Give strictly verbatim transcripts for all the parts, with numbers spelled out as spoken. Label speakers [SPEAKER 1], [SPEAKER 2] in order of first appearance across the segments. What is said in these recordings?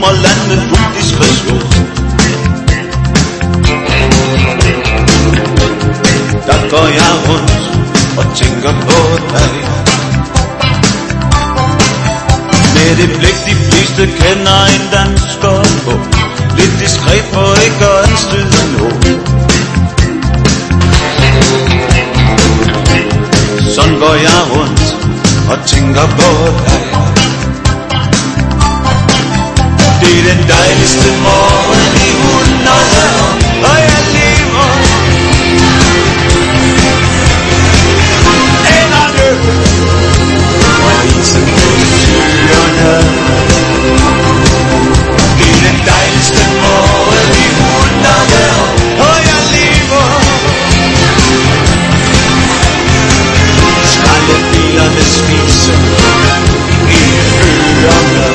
[SPEAKER 1] sommerlandet fuld diskretion. Der går jeg rundt og tænker på dig. Med det blik de fleste kender en dansker på. Lidt diskret for ikke at anstøde nogen. Sådan går jeg rundt og tænker på dig. Det er den dejligste morgen i hundrede år, og jeg lever. Enderne og isen på skyerne. Det er den dejligste morgen i hundrede år, og jeg lever. Skraldebilerne spiser i ørerne.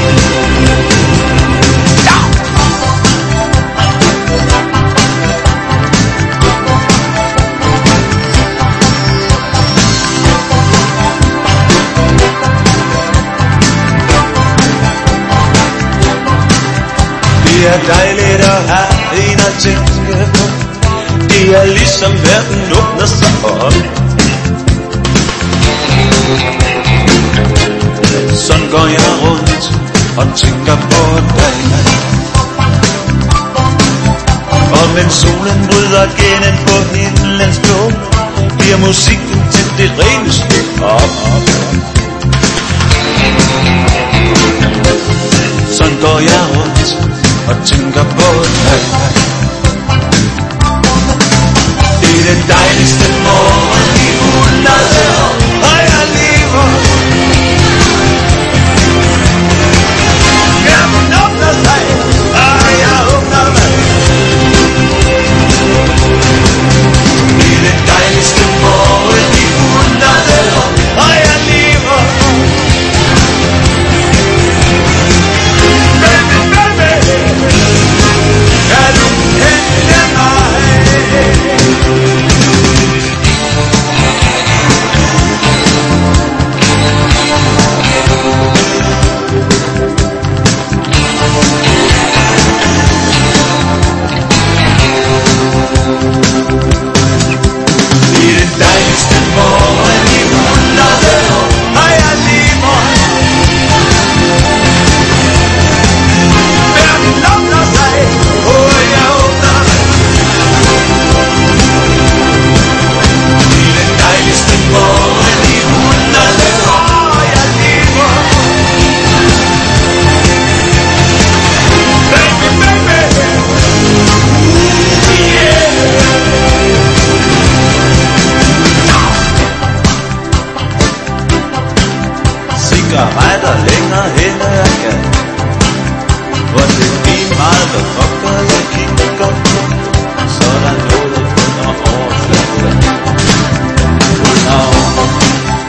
[SPEAKER 1] Det er dejligt at have en at tænke på. Det er ligesom verden åbner sig op. Sådan går jeg rundt og tænker på dig. Og mens solen bryder gennem på himlens blå, bliver musikken til det reneste op. Sådan går jeg rundt og tænker på dig. Det er den dejligste morgen i hundrede år, og jeg lever. Verden åbner sig, og jeg åbner mig. Det er den dejligste morgen i hundrede år, og jeg lever. Baby, baby, kan du kende mig? Det er den dejligste morgen i hundrede år, og jeg lever. Verden åbner sig, og jeg åbner mig. Det er den dejligste morgen i hundrede år, og jeg lever. Baby, baby, yeah. Cigaretter længere hen ad jeg kan. Hvor det er lige meget, der fucker jeg kigger. Så er der noget under overfladen. Under overfladen.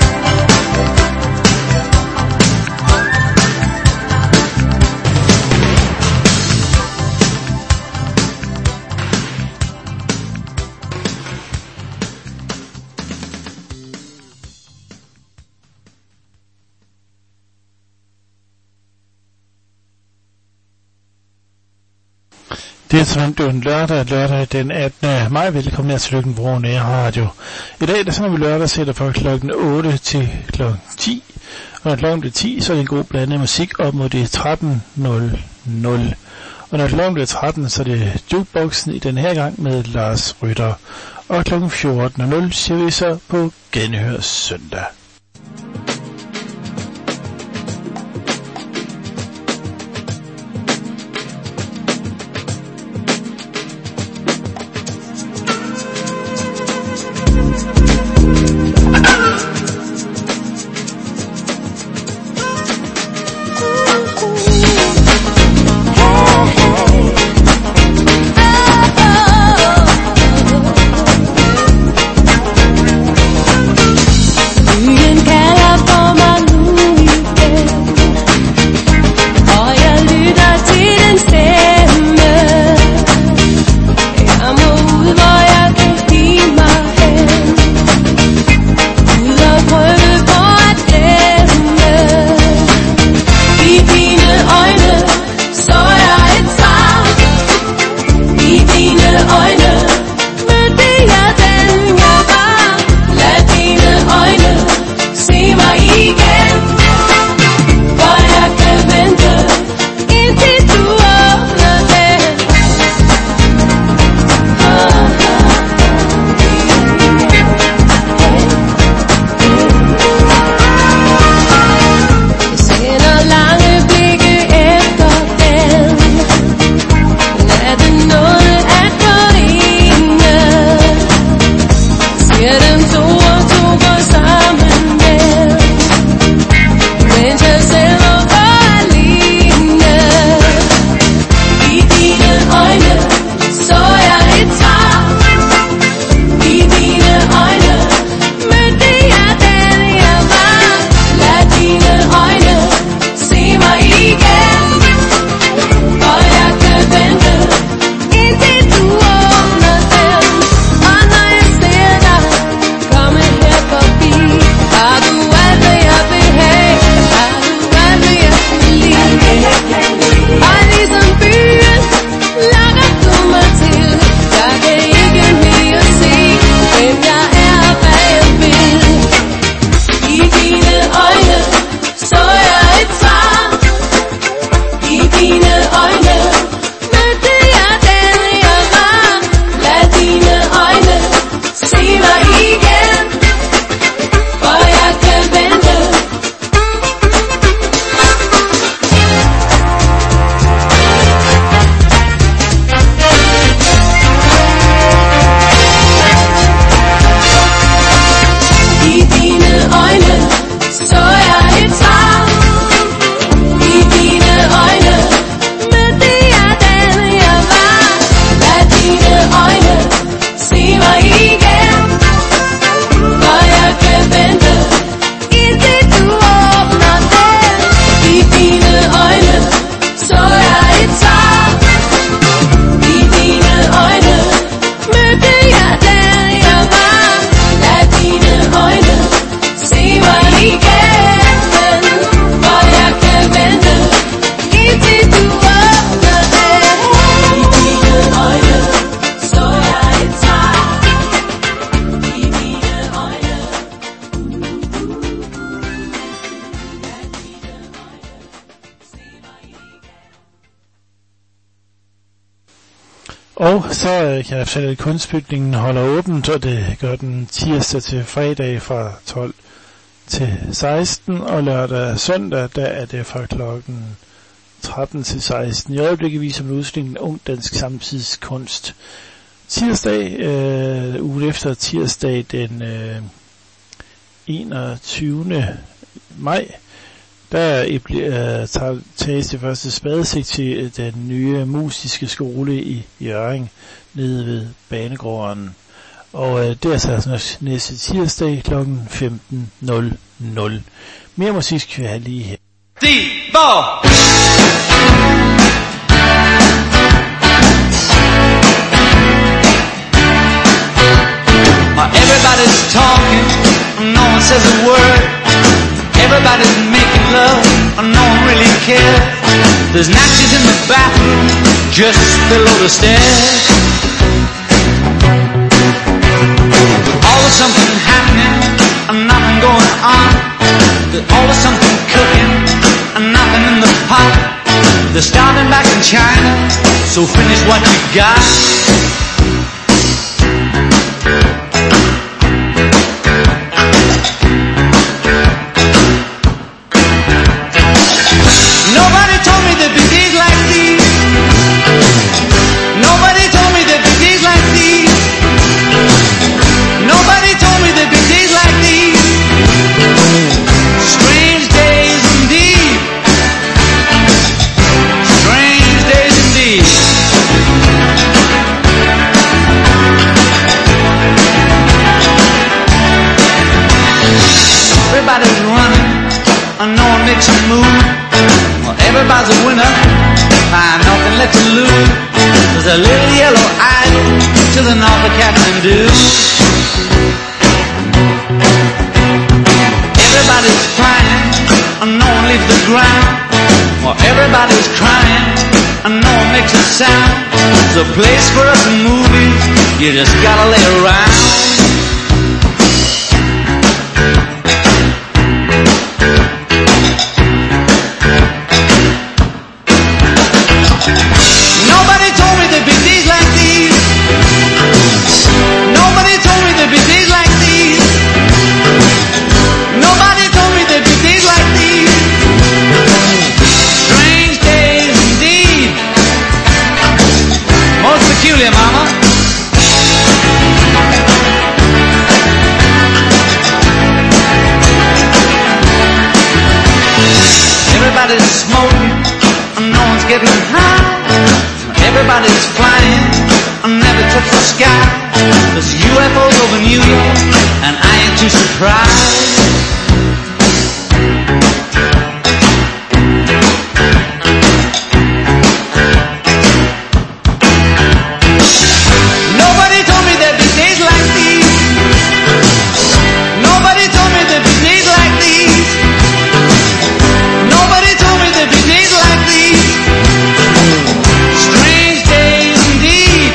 [SPEAKER 2] Det er som en lørdag, lørdag den attende maj. Velkommen til Løkken Nære Radio. I dag der sender vi lørdag sætter fra klokken otte til klokken ti. Og når klokken bliver ti, så er det en god blanding musik op mod det tretten nul nul. Og når klokken bliver tretten, så er det jukeboxen i den her gang med Lars Rytter. Og klokken fjorten nul nul siger vi så på Genhør søndag.
[SPEAKER 3] We
[SPEAKER 2] Og så øh, kan jeg fortælle, at kunstbygningen holder åbent, og det gør den tirsdag til fredag fra tolv til seksten, og lørdag og søndag, der er det fra klokken tretten til seksten. I øjeblikket viser man udstillingen Ung Dansk Samtidskunst. Tirsdag, øh, ugen efter tirsdag den øh, enogtyvende maj, der øh, tages det første spadestik til den nye musiske skole i Hjørring, nede ved Banegården. Og øh, det er altså næste tirsdag klokken femten nul nul. Mere musik skal vi have lige her.
[SPEAKER 1] Diva! Everybody's talking, no one says a word. Everybody's making love, no one really cares. There's natches in the bathroom, just below the stairs. There's always something happening, and nothing going on. There's always something cooking, and nothing in the pot. They're starting back in China, so finish what you got. Nobody told me there'd be days like these. Nobody told me there'd be days like these. Nobody told me there'd be days like these. Strange days indeed. Strange days indeed. Everybody's running, and no one makes a move. Well, everybody's a winner, find nothing left to lose. There's a little yellow idol to the north of Kathmandu. Everybody's flying, and no one leaves the ground. Well, everybody's crying, and no one makes a sound. It's a place for us in movies, you just gotta lay around. Nobody told me there'd be days like these. Nobody told me there'd be days like these. Nobody told me there'd be days like these. Strange days indeed. Most peculiar, mama. Everybody's smoking, and no one's getting high. Everybody's flying, and never touch the sky. There's U F Os over New York, and I ain't too surprised. Nobody told me there'd be days like these. Nobody told me there'd be days like these. Nobody told me there'd be days like these. Strange days indeed.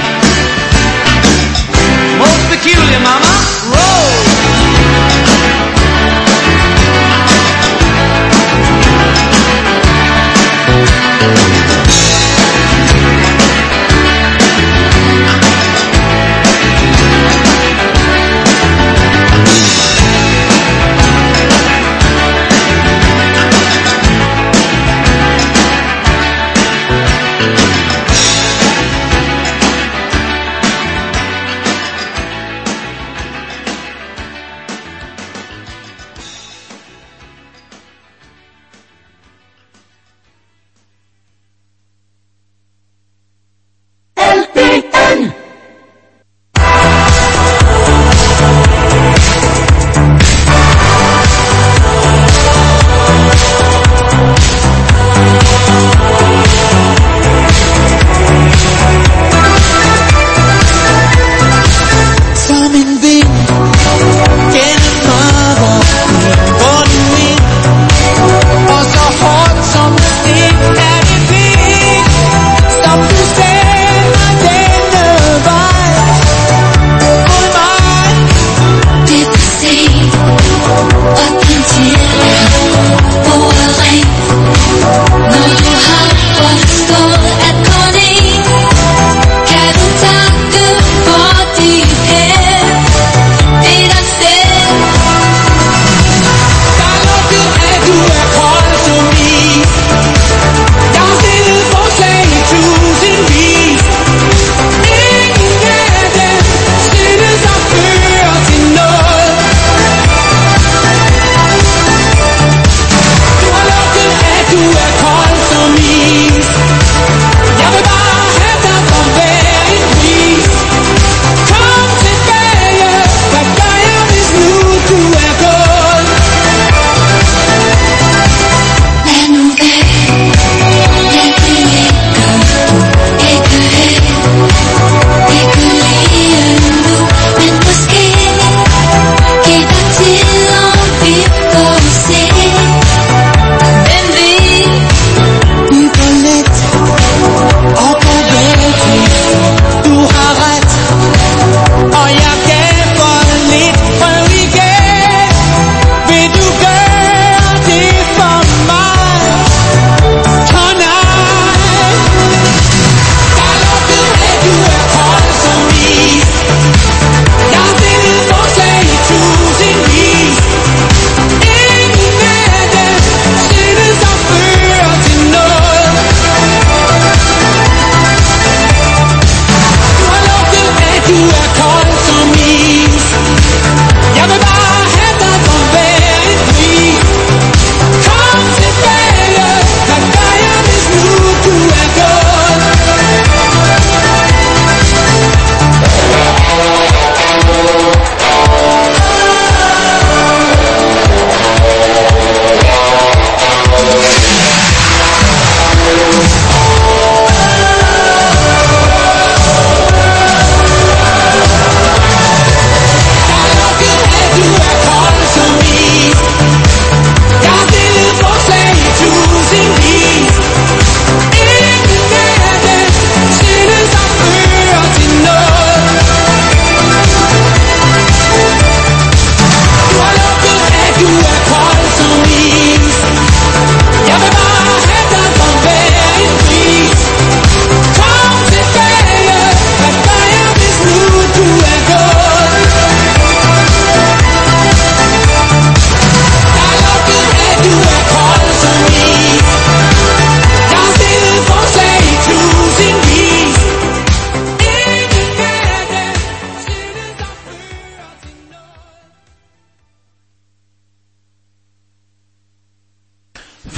[SPEAKER 1] Most peculiar, mama. Roll.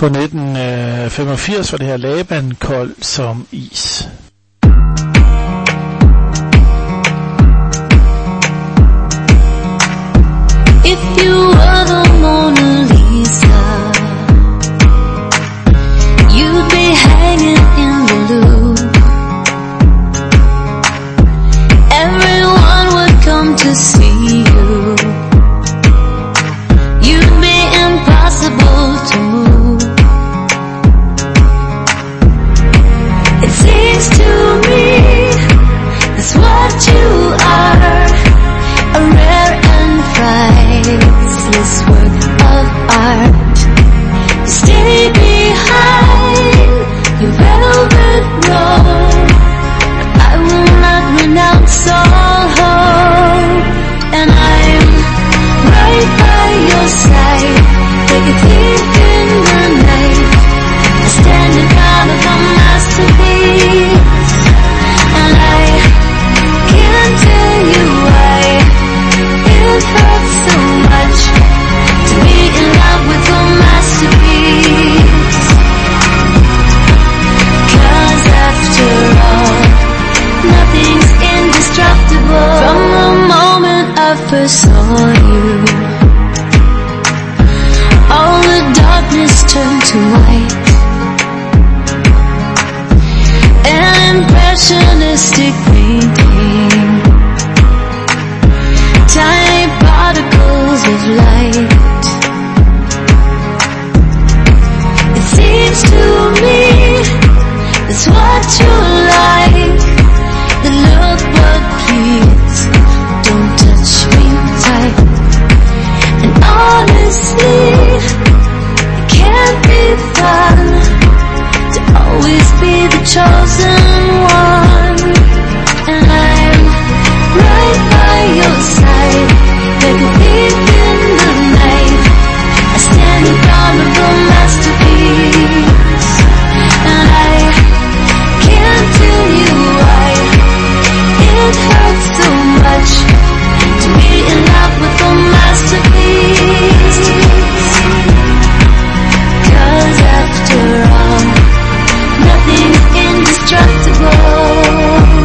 [SPEAKER 2] Fra nitten femogfirs var det her Laban, Kold som is.
[SPEAKER 3] If you were the Mona Lisa, you'd be hanging in the Louvre. Everyone would come to see you. You'd be impossible to move. It seems to me that's what you are, a rare and priceless work of art. You stay behind your velvet robe. I will not renounce all hope, and I'm right by your side, like a thief in the night. I stand in front of a masterpiece, and I can't tell you why it hurts so much to be in love with a masterpiece. 'Cause after all, nothing's indestructible. From the moment I first saw you, all the darkness turned to white. An impressionistic painting, tiny particles of light. It seems to me that's what you like. Then look, but please don't touch me tight. And honestly, it can't be fun to always be the chosen one. And I'm right by your side, like a thief in the night. I stand in front of a masterpiece, and I can't tell you why it hurts so much to be in love with a masterpiece. 'Cause after all, nothing's indestructible.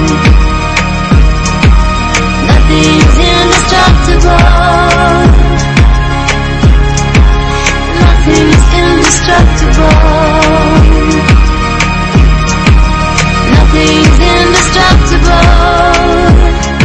[SPEAKER 3] Nothing's indestructible. Nothing's indestructible. Nothing's indestructible.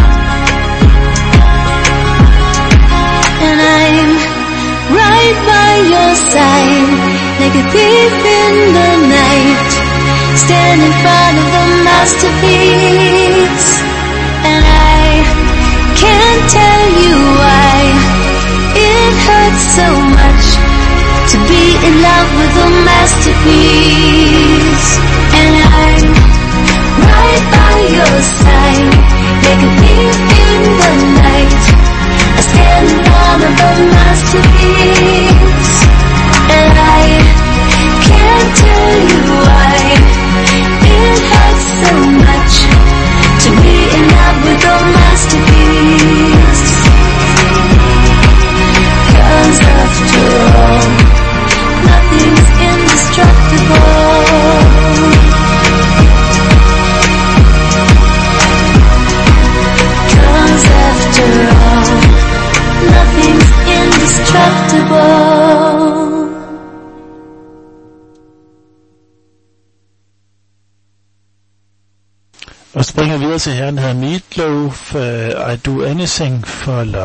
[SPEAKER 3] And I'm right by your side, like a thief in the night. Stand in front of a masterpiece, and I can't tell you why it hurts so much to be in love with a masterpiece. And I'm right by your side, like a thief in the night. I stand in front of a masterpiece, and I can't tell you why it hurts so much to be in love with a masterpiece. 'Cause after all, nothing's indestructible. After all, nothing's indestructible.
[SPEAKER 2] Og springer videre til herren, der hedder Meatloaf, uh, I Do Anything for Love.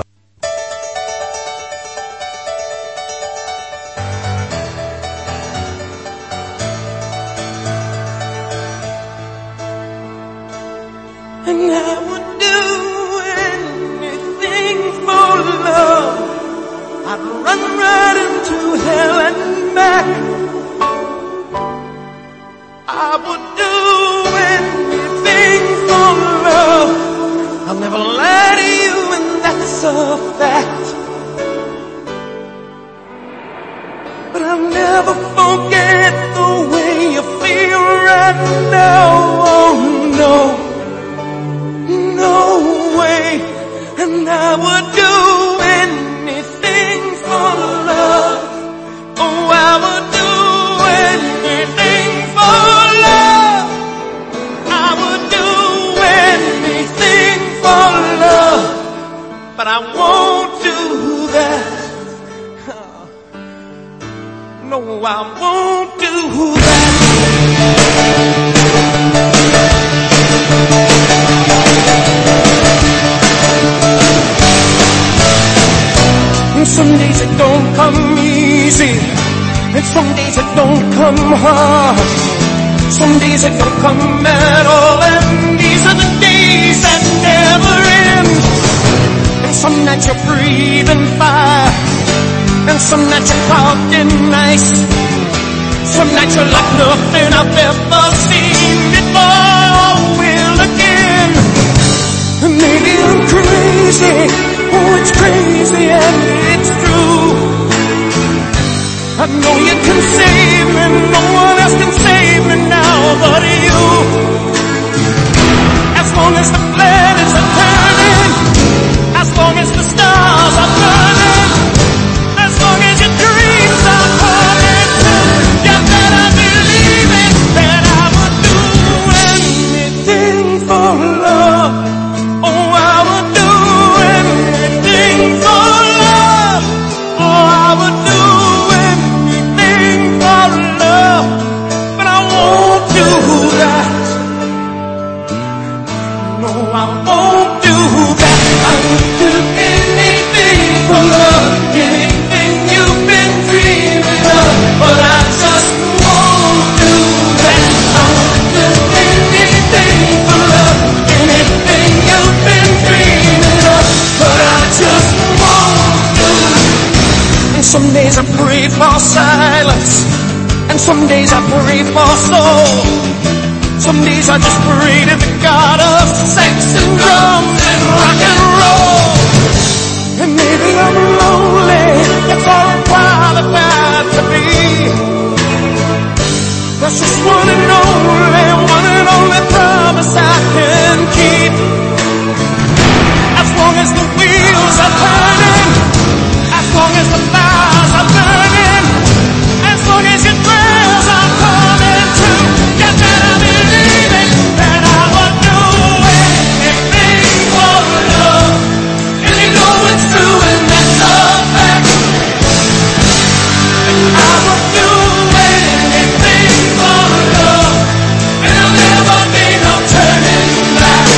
[SPEAKER 4] And I would do anything for love. I'd run right into hell and back. I would do anything for love. I'll never lie to you, and that's a fact. But I'll never forget the way you feel right now. Oh no, no way. And I would do anything for love. Oh, I would do Some days it don't come hard, some days it don't come at all, and these are the days that never end. And some nights you're breathing fire, and some nights you're caught in ice. Some nights you're like nothing I've ever seen before or will again. And maybe I'm crazy, oh it's crazy and it's true. I know you can save me, no one else can save me now but you. As long as the planets are turning, as long as the stars are burning, as long as your dreams are coming true, you better believe it, that I would do anything for love. Oh, I would do anything for love. Oh, I would do anything for love, but I won't do that. No, I won't do that. I would do anything for love, anything you've been dreaming of, but I just won't do that. I would do anything for love, anything you've been dreaming of, but I just won't do that. And some days I pray for silence, and some days I pray for soul. Some days I just pray to the God of sex and drums and rock and roll. And maybe I'm lonely, that's all I'm qualified to be. That's just one and only, one and only promise I can keep. As long as the wheels are turning, as long as the fires are burning, as long as your prayers are coming true, you better believe it, that I would do anything for love. And you know it's true and that's a fact. I would do anything for love, and there'll never be no turning back.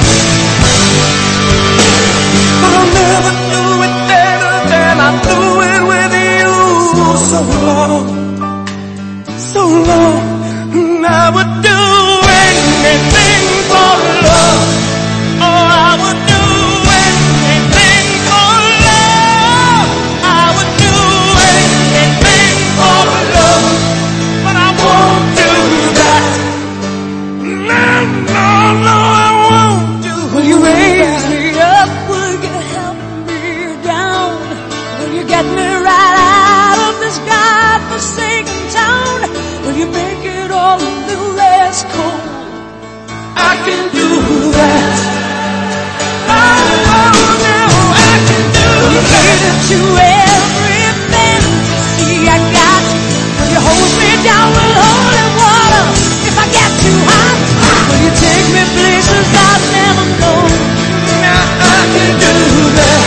[SPEAKER 4] But I'll never do it better than I do it with you. So long, so long, and I would do anything for love. Oh, I would do anything for love. I would do anything for love, but I won't do that. No, no, no, I won't do that. Will you raise me up? Will you help me down? Will you get me right out of this godforsaken town? Will you make it all a little less cold? I can do that. Oh, oh, no, I can do that. Will you give to everything? See, I got you. Will you hold me down with holy water if I get too hot? Will you take me places I've never known? Now I can do that.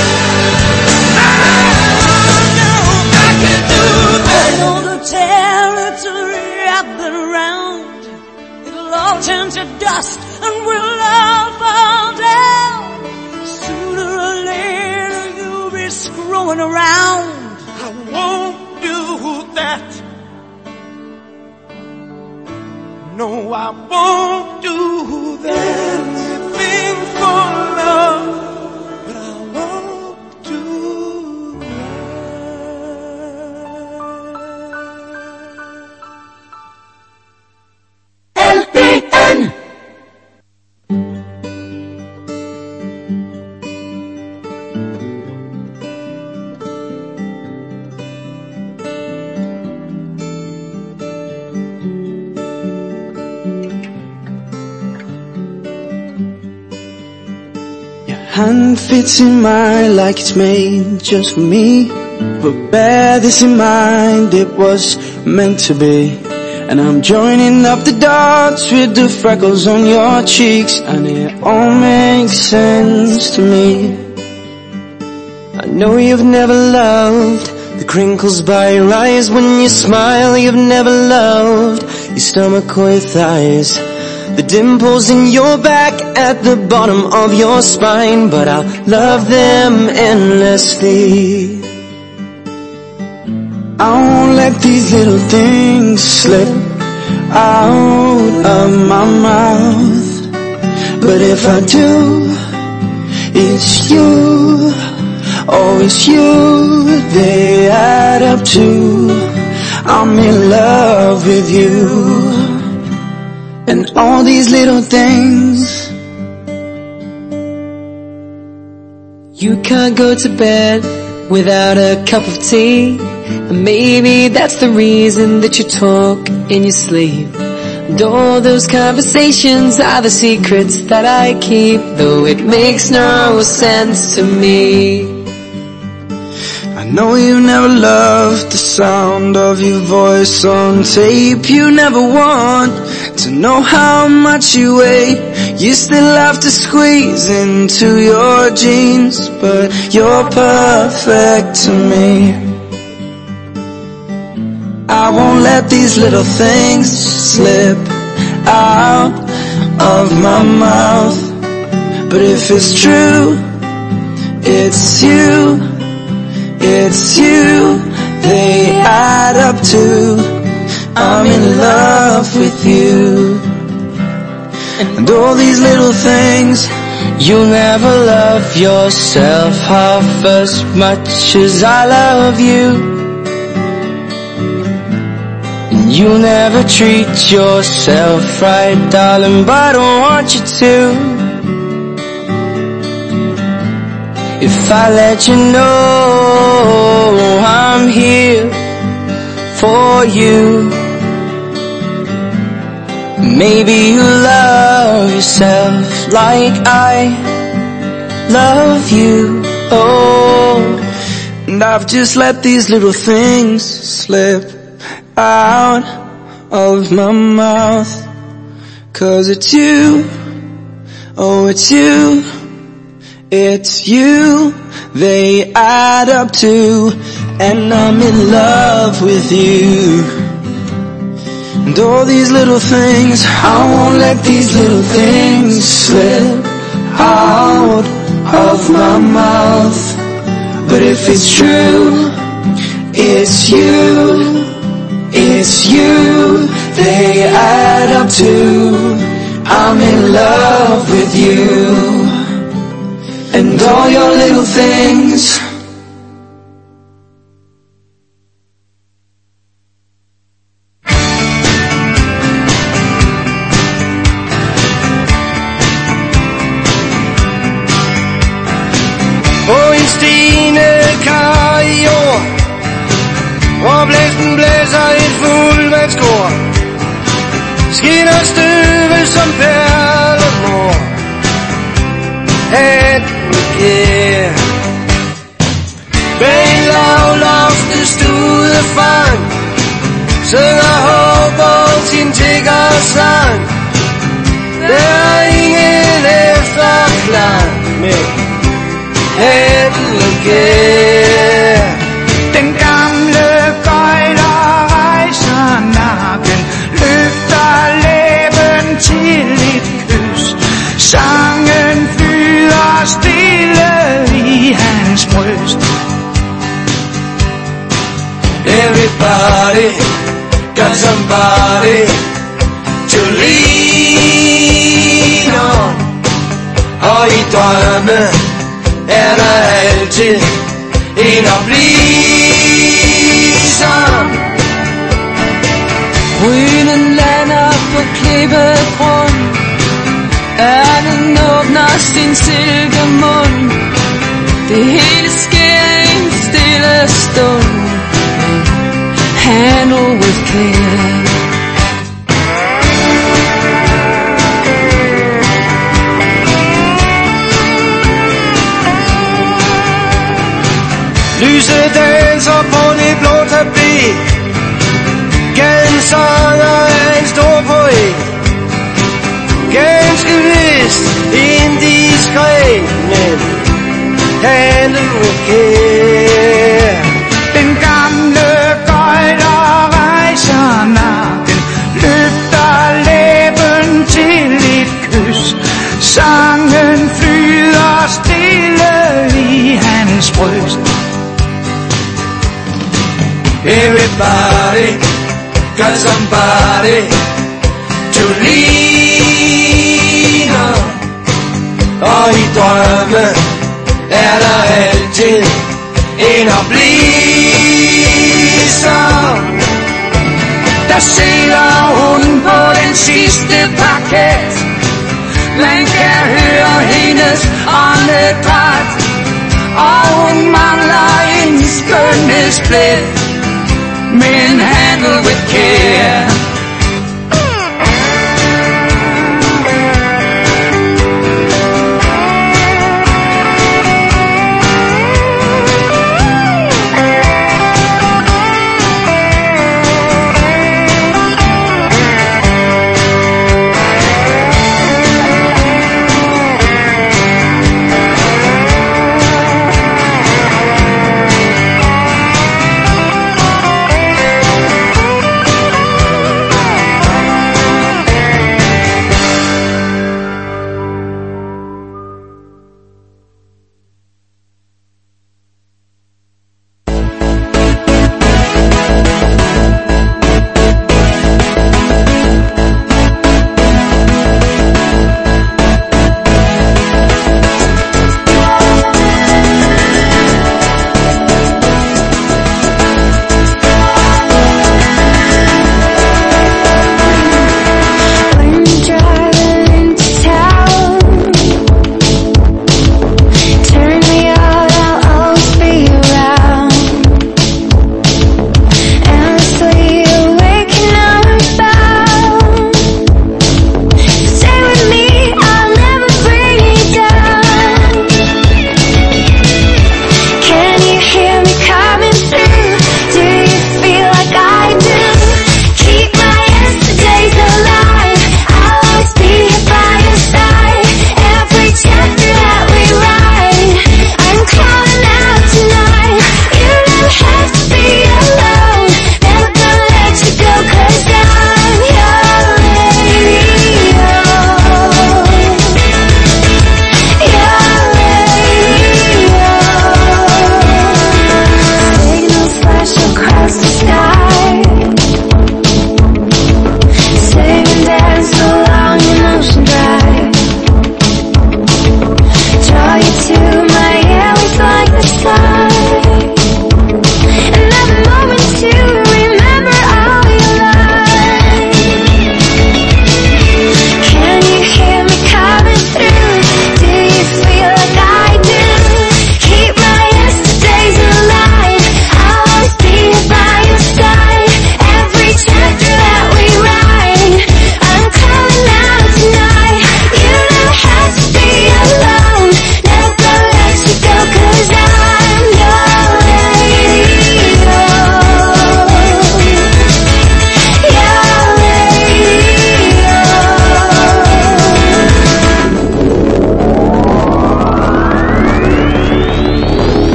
[SPEAKER 4] I can do that. I know the territory I've been around. It'll all turn to dust and we'll all fall down. Sooner or later you'll be screwing around. I won't do that. No, I won't do that. Anything for love, but I won't do that. L P N
[SPEAKER 5] hand fits in mine like it's made just for me. But bear this in mind, it was meant to be. And I'm joining up the dots with the freckles on your cheeks, and it all makes sense to me. I know you've never loved the crinkles by your eyes when you smile. You've never loved your stomach or your thighs, the dimples in your back at the bottom of your spine. But I'll love them endlessly. I won't let these little things slip out of my mouth. But if I do, it's you, oh it's you, they add up to I'm in love with you. And all these little things.
[SPEAKER 6] You can't go to bed without a cup of tea, and maybe that's the reason that you talk in your sleep. And all those conversations are the secrets that I keep, though it makes no sense to me.
[SPEAKER 5] I know you never loved the sound of your voice on tape. You never want to know how much you weigh. You still have to squeeze into your jeans, but you're perfect to me. I won't let these little things slip out of my mouth. But if it's true, it's you, it's you, they add up to I'm in love with you. And all these little things.
[SPEAKER 6] You'll never love yourself half as much as I love you. And you'll never treat yourself right, darling, but I don't want you to. If I let you know I'm here for you, maybe you love yourself like I love you. Oh,
[SPEAKER 5] and I've just let these little things slip out of my mouth. Cause it's you, oh it's you, it's you, they add up to, and I'm in love with you. And all these little things, I won't let these little things slip out of my mouth. But if it's true, it's you, it's you, they add up to I'm in love with you. And all your little things.
[SPEAKER 4] Hvor blæsten blæser et fuldvandskor, skinner støvet som perlemor. Hatten kær bag en lavloftet studefang, synger håber sin tiggersang. Der er ingen efterklang med hatten kær.
[SPEAKER 7] Den gamle gøjler rejser nakken, løfter læben til et kys. Sangen flyder stille i hans bryst.
[SPEAKER 4] Everybody got somebody to lean on. Og i drømme er der altid en at blive som.
[SPEAKER 6] Rynen lander på klippegrund, ørnen åbner sin silkemund. Det hele sker i en stille stund. Handle with care.
[SPEAKER 4] Lyset danser på det blå tapet. Gaden sanger er en stor poet. Ganske vist indiskret, men handle med care.
[SPEAKER 7] Den gamle gøjler rejser nakken, løfter læben til et kys. Sangen flyder stille i hans bryst.
[SPEAKER 4] Every
[SPEAKER 7] somebody to lean on. Og i drømme er der altid en at blive som. Der sidder hun på den sidste parket. Man kan høre hendes åndedræt, og hun mangler en skønhedsplet, men handle with care.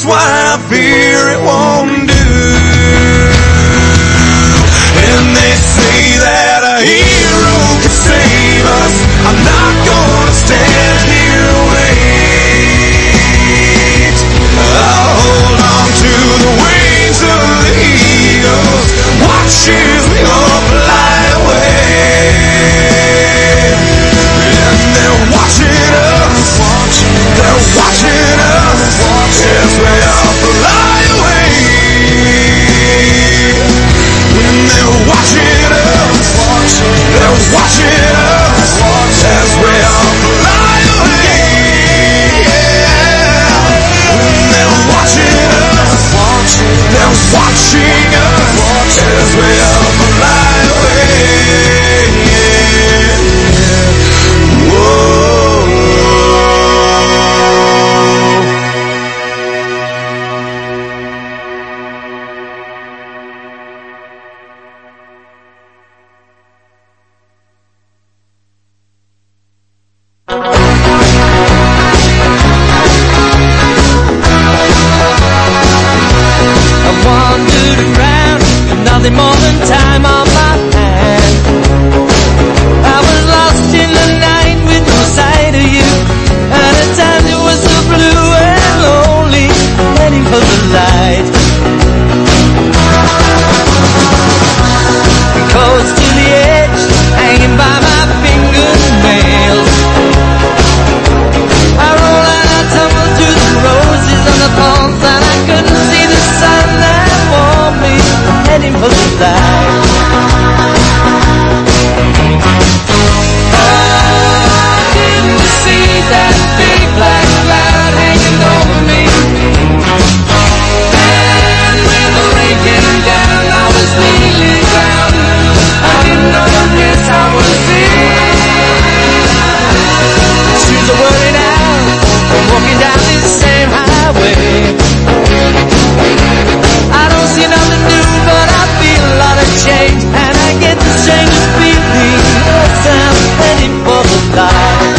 [SPEAKER 4] why I fear it won't do. And they say that a hero can save us. I'm not gonna stand here and wait. I'll hold on to the wings of the eagles, watch as we all fly away. And they're watching us, they're watching us as we all fly away. And they're watching us, they're watching us as we all fly away. And they're watching us, they're watching us as we all fly away. Whoa.
[SPEAKER 7] Nothing more than time on my hand. I was lost in the night with no sight of you, and at times it was so blue and lonely, heading for the light. Close to the edge, hanging by my fingernails. I roll and I tumble through the roses and the thorns, and I couldn't see the sun that warmed me, heading for the light. Oh, didn't you see that big black cloud hanging over me? And when the rain came down, I was kneeling down. I didn't know the place I was in. Shoes are worn out, I'm walking down this same highway. I don't see nothing new, but I feel a lot of change, and I get the strangest feeling as I'm heading for the light.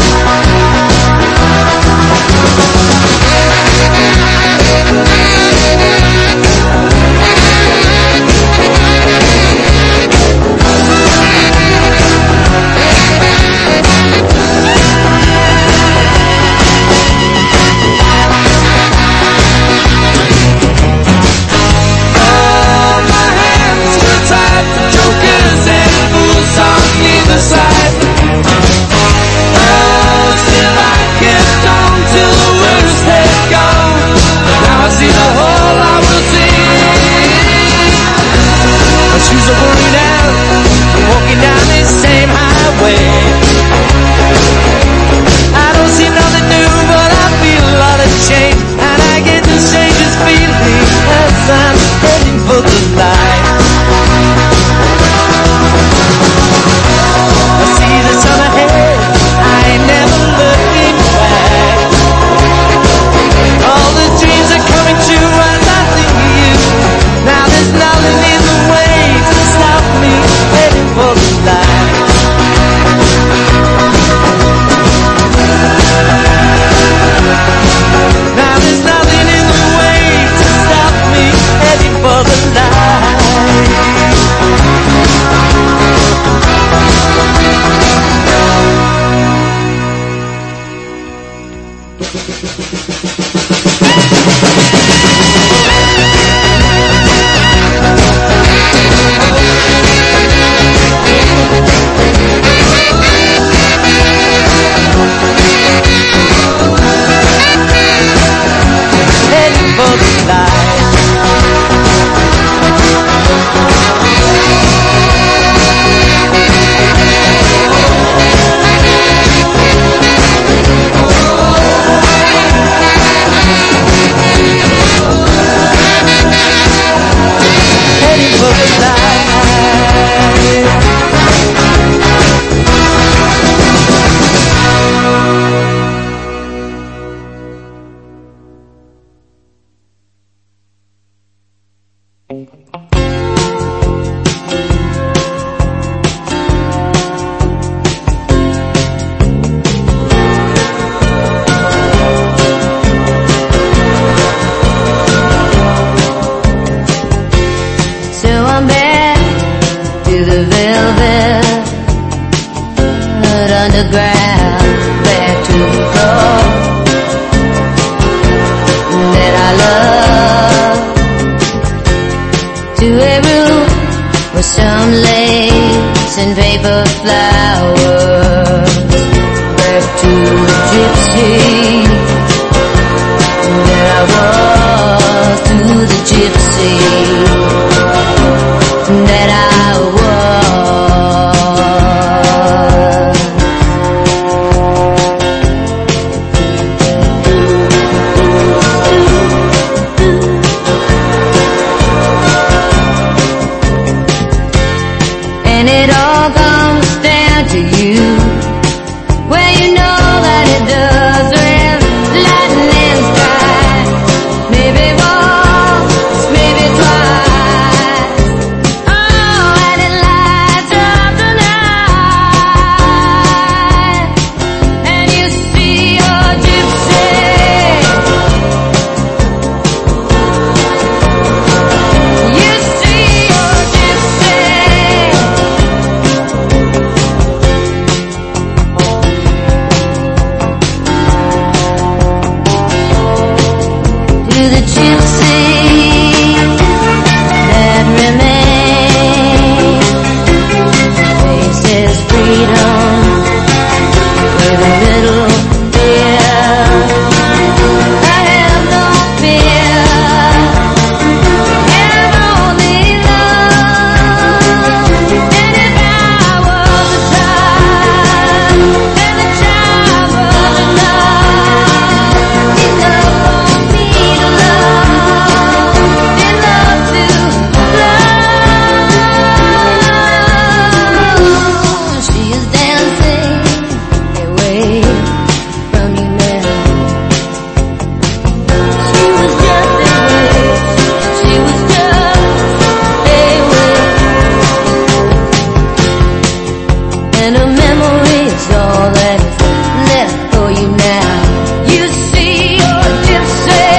[SPEAKER 3] some lace and paper flowers left to a gypsy. There I was to the gypsy that I was. And it all comes down to you. Well, you know that it does when lightning strikes. Maybe once, maybe twice. Oh, and it lights up the night. And you see your gypsy. You see your gypsy. To the gypsy that remains, faces freedom with a little fear. I have no fear, have only love. And if I was a child, then the child was enough, enough for me to love, enough to love. She is dancing away from you now. She was just away. She was just away. And a memory is all that's left for you now. You see your gypsy.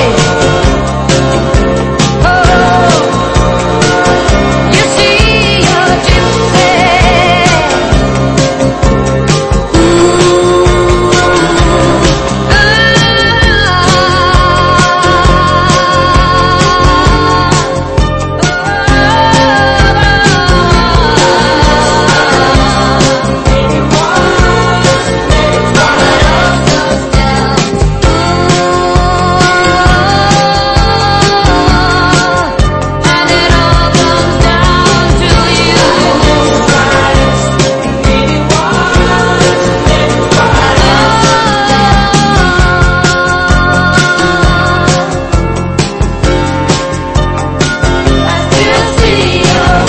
[SPEAKER 3] Oh, you see your gypsy. And it all comes down to you. I still see your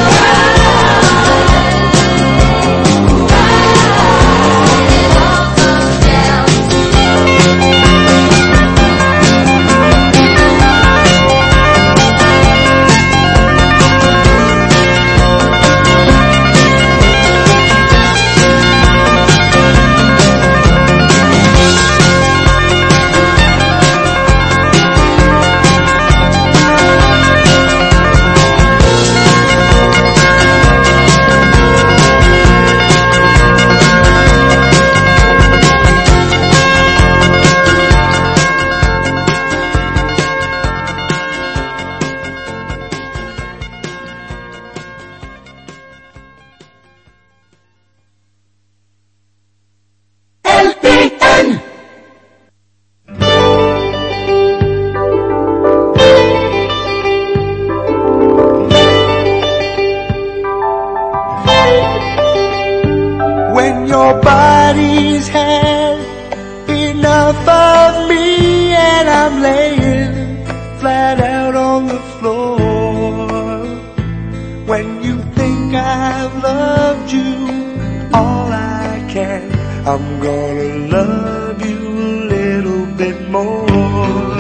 [SPEAKER 4] When your body's had enough of me and I'm laying flat out on the floor. When you think I've loved you all I can, I'm gonna love you a little bit more.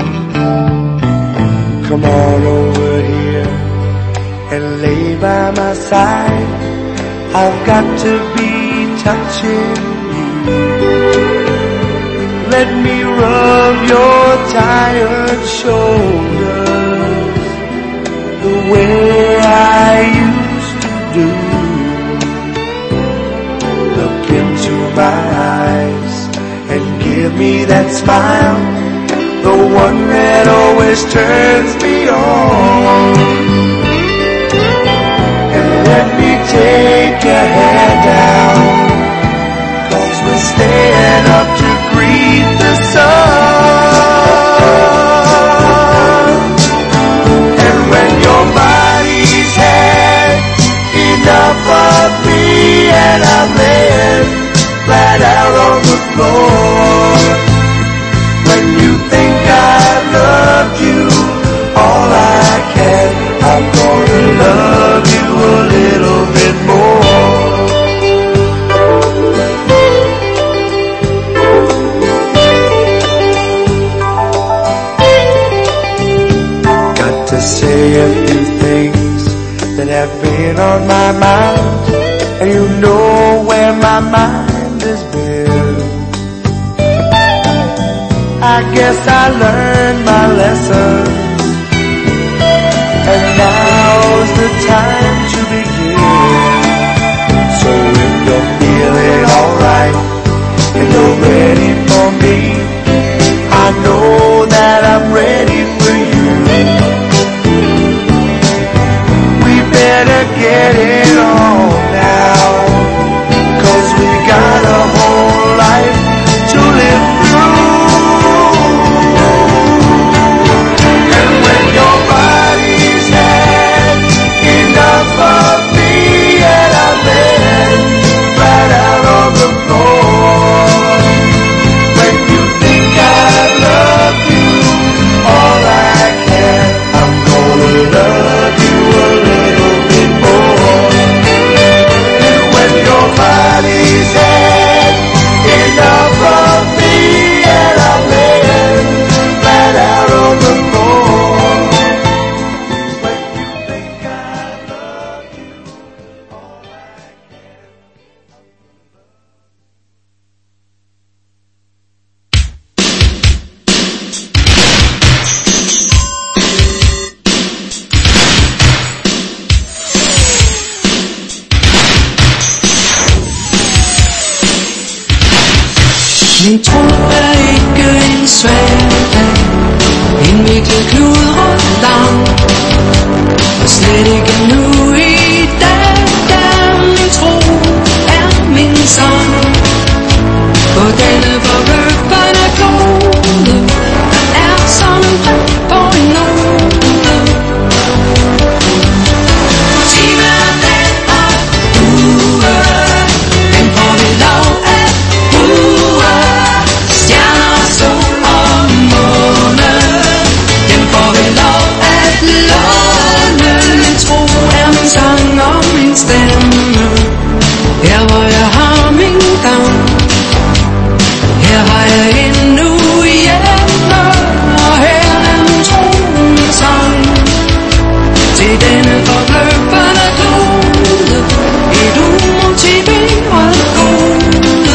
[SPEAKER 4] Come on over here and lay by my side. I've got to be touching you. Let me rub your tired shoulders the way I used to do. Look into my eyes and give me that smile, the one that always turns me on. say a few things that have been on my mind, and you know where my mind has been. I guess I learned my lesson, and now's the time to begin. So if you're feeling alright and you're ready for me, I know that I'm ready for you. We better get it on now, 'cause we got a whole life to live through. And when your body's had enough of me and I'm laying right out on the floor, when you think I love you all I can, I'm gonna love you a little bit more. And when your body's had enough of me and I'm laying right out on the floor, when you think I love you all I can.
[SPEAKER 6] Min tro er ikke en svag dag, en virkelig kludret lang, og slet ikke nu i dag, da min tro er min sang. På denne forøbende klode, der er som en prik på en node. Time er dag og uge, den får vi lov at bruge. Stjerner, sol og måne, dem får vi lov at låne. Min tro er min sang og min stemme, her hvor jeg har min gang. Her har jeg endnu hjemme, og her er min tro min sang. Til denne forbløffende klode, et umotiveret gode.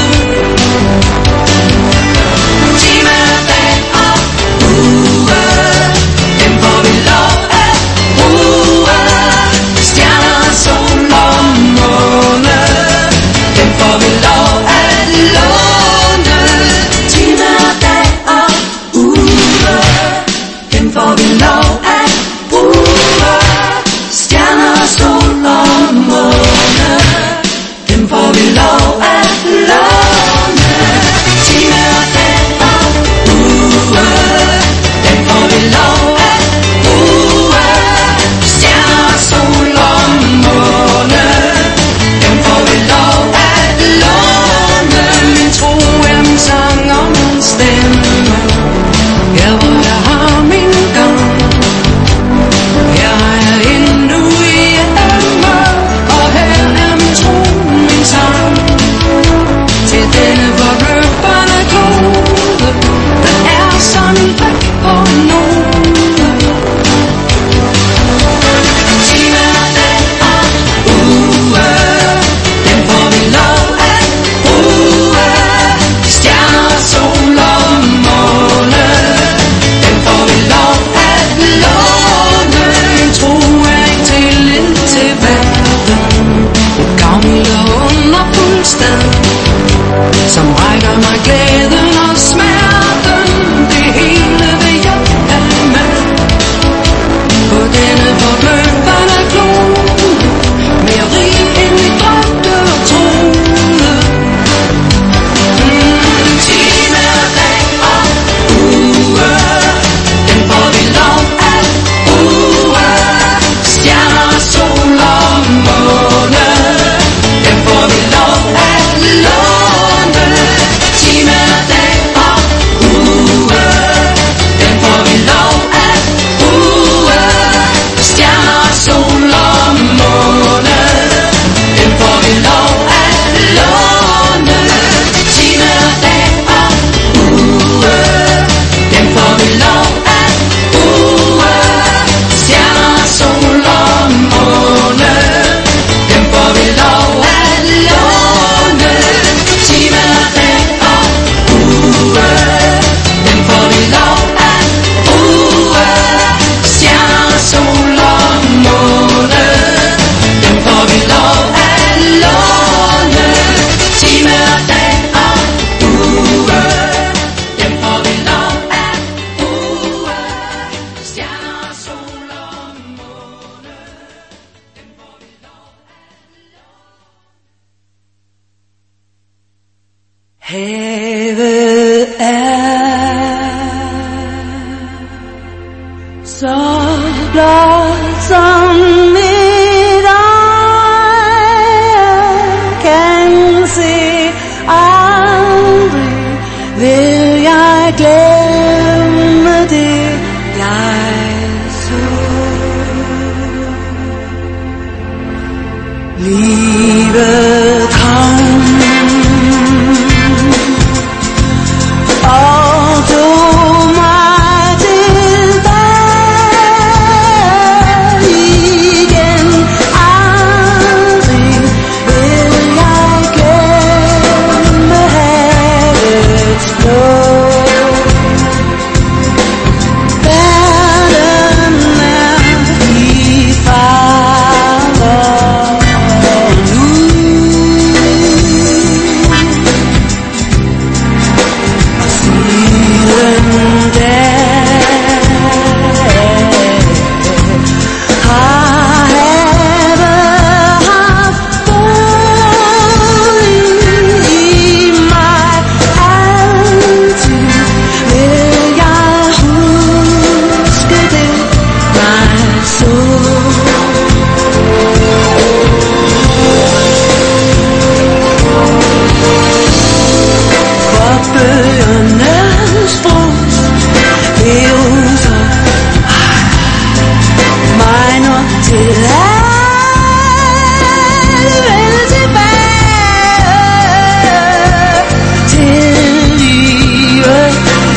[SPEAKER 6] Time er dag og uge, dem får vi lov at bruge. Stjerner, sol og måne, dem får vi lov at låne. Time er dag og uge, dem får vi lov at bruge. Stjerner, sol og måne, dem får vi lov at låne. Time er dag og uge, dem får vi lov at bruge. Stjerner, sol og måne, dem får vi lov at låne. Min tro er min sang og min stemme, her hvor jeg har min gang.
[SPEAKER 8] Havet er så blot som mit øje kan se. Aldrig vil jeg glemme det jeg så. Livet kom og tog mig tilbage igen. Aldrig vil jeg glemme havets blå. Verden er i farver nu. Siden da har havet haft bolig i mig. Altid vil jeg huske det, jeg så. For bøgernes brus lever mig nok til at vende tilbage til livet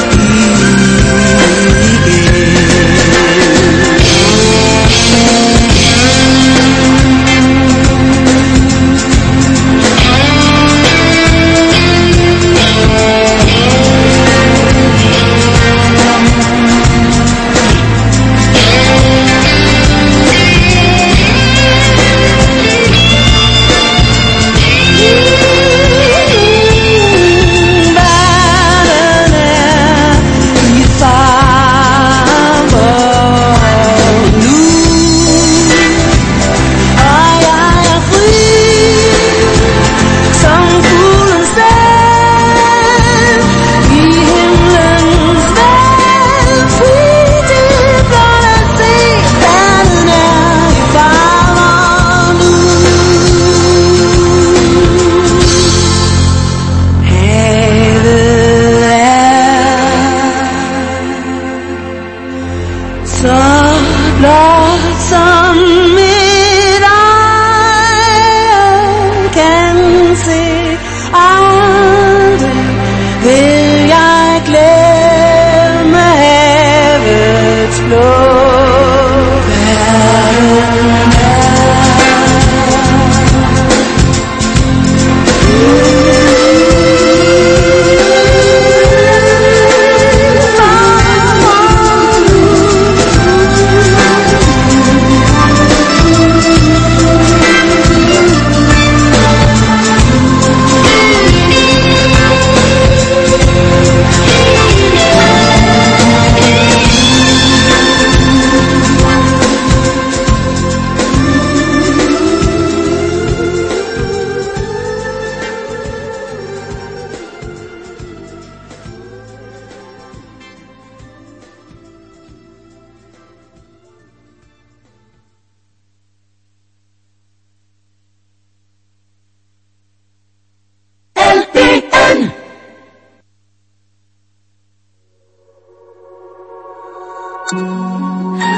[SPEAKER 8] verden er i farver nu. Og jeg er fri som fuglen selv i himlens væld. Fri til blot at se, verden er i farver nu. Havet er så blot som